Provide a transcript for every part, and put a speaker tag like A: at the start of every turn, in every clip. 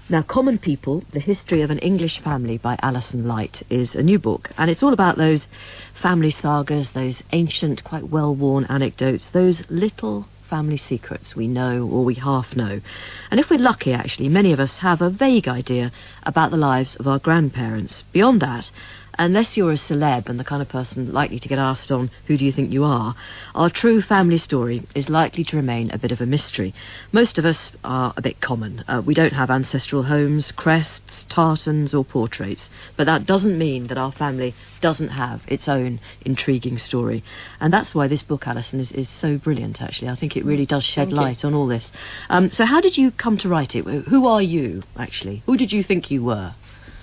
A: Now, Common People, The History of an English Family by Alison Light is a new book, and it's all about those family sagas, those ancient, quite well-worn anecdotes, those little family secrets we know or we half know. And if we're lucky, actually, many of us have a vague idea about the lives of our grandparents. Beyond that, unless you're a celeb and the kind of person likely to get asked on who do you think you are, our true family story is likely to remain a bit of a mystery. Most of us are a bit common. We don't have ancestral homes, crests, tartans or portraits, but that doesn't mean that our family doesn't have its own intriguing story. And that's why this book, Alison, is so brilliant, actually. I think it really does shed light on all this. So how did you come to write it? Who are you, actually? Who did you think you were?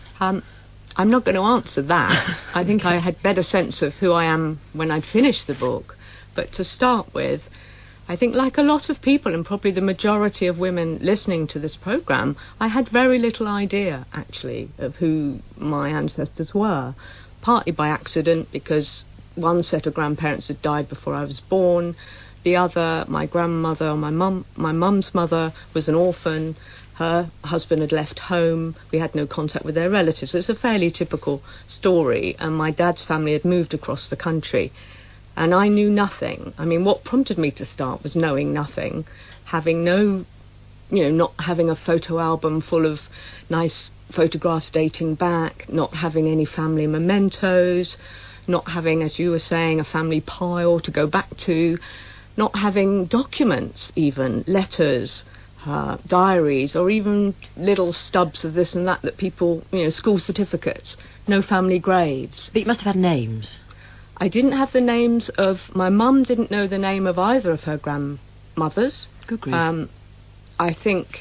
B: I'm not going to answer that. I think I had better sense of who I am when I'd finished the book. But to start with, I think like a lot of people, and probably the majority of women listening to this programme, I had very little idea, actually, of who my ancestors were. Partly by accident, because one set of grandparents had died before I was born. The other, my grandmother, my mum's mother, was an orphan. Her husband had left home. We had no contact with their relatives. It's a fairly typical story. And my dad's family had moved across the country. And I knew nothing. I mean, what prompted me to start was knowing nothing. Having not having a photo album full of nice photographs dating back. Not having any family mementos. Not having, as you were saying, a family pile to go back to. Not having documents even, letters, diaries, or even little stubs of this and that people, school certificates, no family graves.
A: But you must have had names.
B: I didn't have the names of... My mum didn't know the name of either of her grandmothers.
A: Good grief.
B: I think,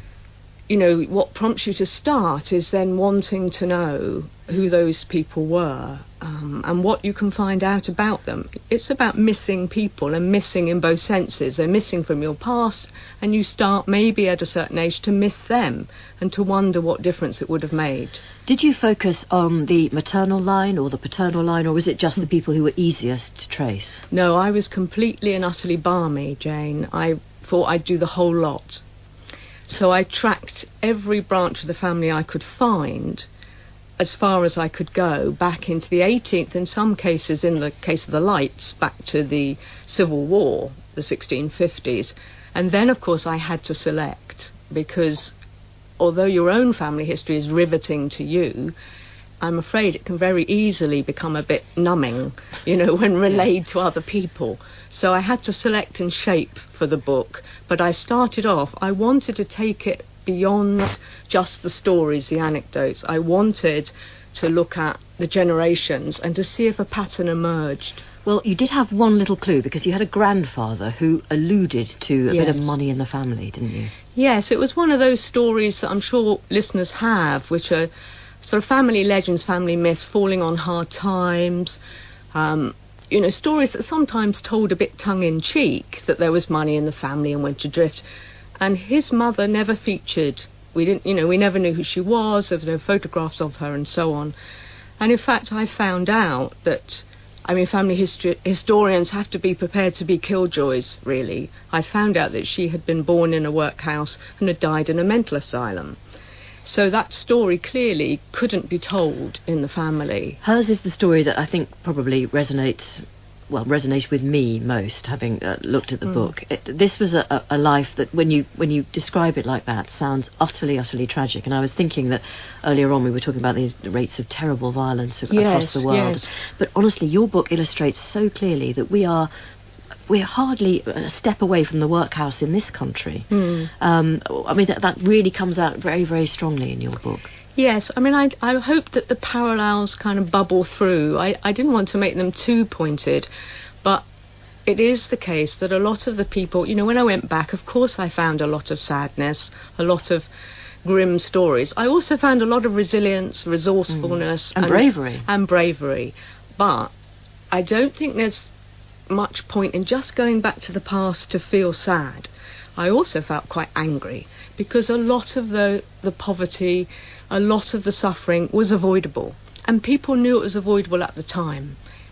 B: what prompts you to start is then wanting to know who those people were and what you can find out about them. It's about missing people, and missing in both senses. They're missing from your past, and you start maybe at a certain age to miss them and to wonder what difference it would have made.
A: Did you focus on the maternal line or the paternal line, or was it just the people who were easiest to trace?
B: No, I was completely and utterly balmy, Jane. I thought I'd do the whole lot. So I tracked every branch of the family I could find as far as I could go, back into the 18th, in some cases, in the case of the Lights, back to the Civil War, the 1650s. And then, of course, I had to select, because although your own family history is riveting to you, I'm afraid it can very easily become a bit numbing, when relayed to other people. So I had to select and shape for the book. But I started off, I wanted to take it beyond just the stories, the anecdotes. I wanted to look at the generations and to see if a pattern emerged.
A: Well, you did have one little clue, because you had a grandfather who alluded to a bit of money in the family, didn't you?
B: Yes, it was one of those stories that I'm sure listeners have, which are sort of family legends, family myths, falling on hard times, stories that sometimes told a bit tongue-in-cheek, that there was money in the family and went adrift. And his mother never featured. We never knew who she was. There was no photographs of her and so on. And in fact, I found out that, family historians have to be prepared to be killjoys, really. I found out that she had been born in a workhouse and had died in a mental asylum. So that story clearly couldn't be told in the family.
A: Hers is the story that I think probably resonates with me most, having looked at the book. This was a life that, when you describe it like that, sounds utterly, utterly tragic. And I was thinking that earlier on we were talking about these rates of terrible violence across the world. Yes. But honestly, your book illustrates so clearly that we're hardly a step away from the workhouse in this country. That really comes out very, very strongly in your book.
B: Yes, I hope that the parallels kind of bubble through. I didn't want to make them too pointed, but it is the case that a lot of the people, when I went back, of course I found a lot of sadness, a lot of grim stories. I also found a lot of resilience, resourcefulness.
A: And bravery.
B: And bravery. But I don't think there's much point in just going back to the past to feel sad. I also felt quite angry, because a lot of the poverty, a lot of the suffering was avoidable, and people knew it was avoidable at the time.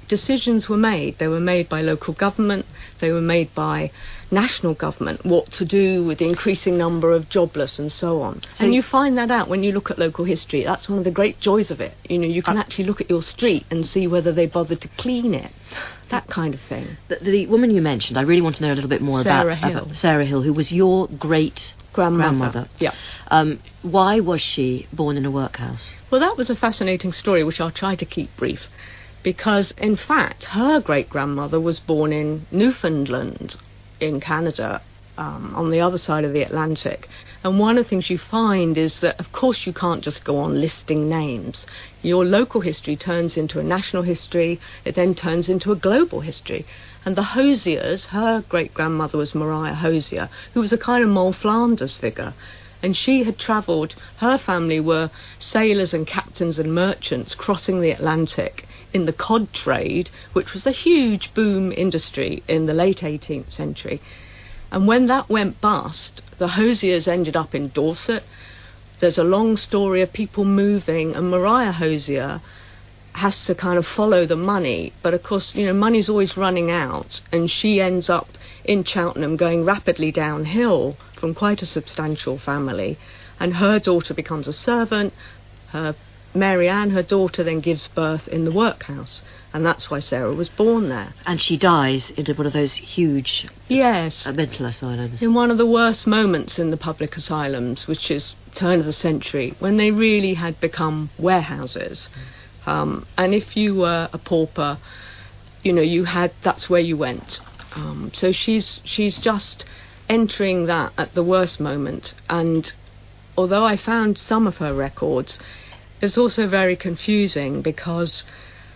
B: decisions were made. They were made by local government, they were made by national government, what to do with the increasing number of jobless and so on. And you find that out when you look at local history. That's one of the great joys of it. You know, you can actually look at your street and see whether they bothered to clean it. That kind of thing.
A: The woman you mentioned, I really want to know a little bit more about Sarah Hill, who was your great-grandmother.
B: Yeah.
A: Why was she born in a workhouse?
B: Well, that was a fascinating story, which I'll try to keep brief. Because, in fact, her great-grandmother was born in Newfoundland, in Canada, on the other side of the Atlantic. And one of the things you find is that, of course, you can't just go on listing names. Your local history turns into a national history. It then turns into a global history. And the Hosiers, her great-grandmother was Maria Hosier, who was a kind of Moll Flanders figure. And she had travelled, her family were sailors and captains and merchants crossing the Atlantic in the cod trade, which was a huge boom industry in the late 18th century. And when that went bust, the Hosiers ended up in Dorset. There's a long story of people moving, and Maria Hosier has to kind of follow the money. But of course, you know, money's always running out, and she ends up in Cheltenham going rapidly downhill from quite a substantial family. And her daughter becomes a servant. Mary Ann, her daughter, then gives birth in the workhouse. And that's why Sarah was born there.
A: And she dies in one of those huge mental asylums.
B: In one of the worst moments in the public asylums, which is turn of the century, when they really had become warehouses. And if you were a pauper, you know, that's where you went. So she's just entering that at the worst moment. And although I found some of her records, it's also very confusing because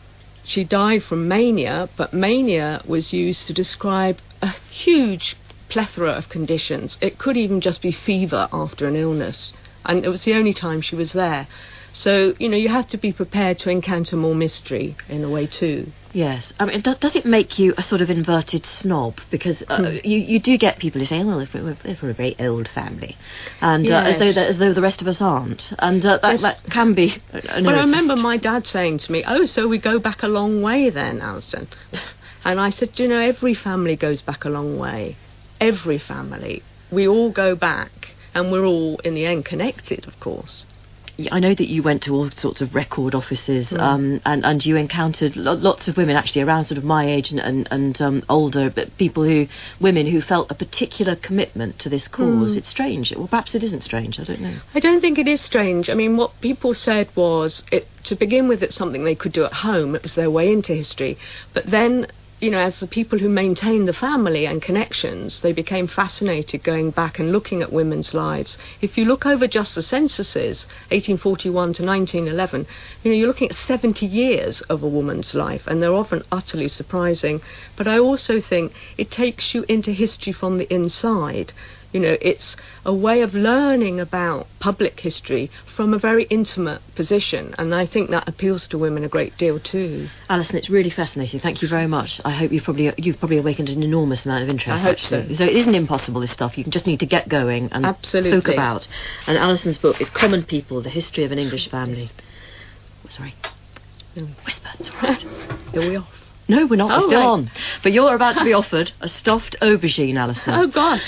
B: she died from mania, but mania was used to describe a huge plethora of conditions. It could even just be fever after an illness, and it was the only time she was there. So, you know, you have to be prepared to encounter more mystery in a way too.
A: Yes. I mean, does it make you a sort of inverted snob? Because you do get people who say, well, if we're a very old family, and as though the rest of us aren't. And that can be an
B: But I remember my dad saying to me, oh, so we go back a long way then, Alison. And I said, you know, every family goes back a long way. Every family. We all go back, and we're all, in the end, connected, of course.
A: I know that you went to all sorts of record offices, and you encountered lots of women actually around sort of my age and older, but women who felt a particular commitment to this cause. It's strange. Well, perhaps it isn't strange. I don't know.
B: I don't think it is strange. I mean, what people said was, to begin with, it's something they could do at home. It was their way into history. But then, you know, as the people who maintained the family and connections, they became fascinated going back and looking at women's lives. If you look over just the censuses, 1841 to 1911, you know, you're looking at 70 years of a woman's life, and they're often utterly surprising. But I also think it takes you into history from the inside. You know, it's a way of learning about public history from a very intimate position, and I think that appeals to women a great deal too.
A: Alison, it's really fascinating. Thank you very much. I hope you've probably awakened an enormous amount of interest.
B: I hope so.
A: So it isn't impossible, this stuff. You just need to get going and poke about. And Alison's book is Common People: The History of an English Family. Sorry. Whisper. It's all right.
B: Are we off?
A: No, we're not. We're still on. But you're about to be offered a stuffed aubergine, Alison.
B: Oh, gosh.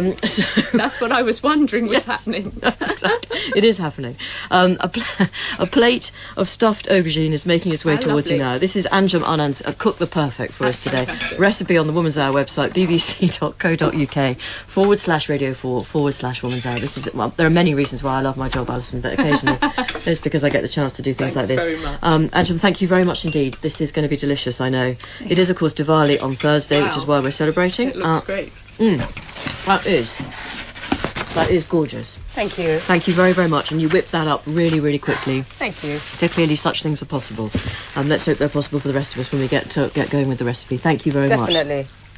B: That's what I was wondering was happening.
A: It is happening. A plate of stuffed aubergine is making its way towards you now. This is Anjum Anand's Cook the Perfect for us today.
B: Fantastic.
A: Recipe on the Woman's Hour website, bbc.co.uk/radio4/Woman's Hour. There are many reasons why I love my job, Alison, but occasionally it's because I get the chance to do things like this.
B: Thanks very much.
A: Anjum, thank you very much indeed. This is going to be delicious, I know. It is, of course, Diwali on Thursday, which is why we're celebrating.
B: It looks great.
A: That is gorgeous.
B: Thank you.
A: Thank you very, very much. And you whipped that up really, really quickly.
B: Thank you.
A: So clearly such things are possible. Let's hope they're possible for the rest of us when we get going with the recipe. Thank you very much.
B: Definitely.